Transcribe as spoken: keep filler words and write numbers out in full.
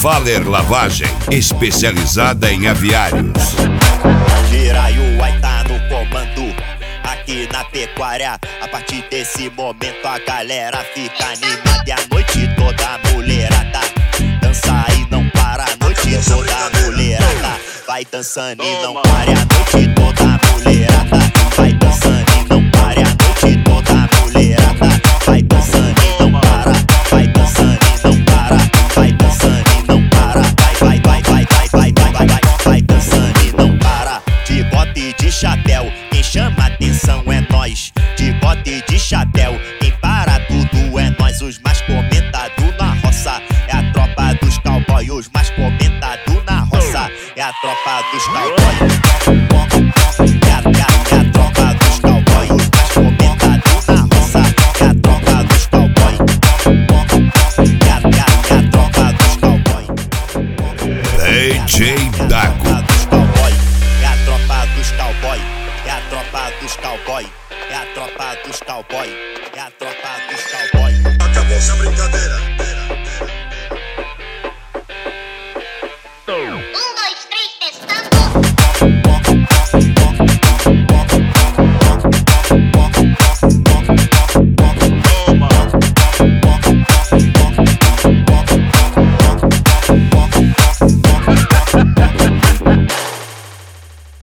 Valer Lavagem, especializada em aviários. Jiraiuai tá no comando, aqui na pecuária. A partir desse momento a galera fica animada. E a noite toda a mulherada dança e não para. A noite toda a mulherada vai dançando e não para. A noite toda a mulherada vai dançando e não para. A noite toda a mulherada vai dançando e não para. Vai dançando e não para. Vai dançando e não para. Vai, vai, vai, vai, vai, vai, vai, vai, vai dançando e não para. De bota e de chapéu, quem chama atenção é nós. De bota e de chapéu, quem para tudo é nós. Os mais comentados na roça é a tropa dos cowboy. Os mais comentados na roça é a tropa dos cowboy. É a, é a, é a tropa dos cowboy. Os mais comentados na roça é a tropa dos cowboy. É a, é a, é a tropa dos cowboy. D J Dago. É a tropa dos cowboy. É a tropa dos cowboy. É a tropa dos cowboy. É a tropa dos cowboy. Acabou essa brincadeira.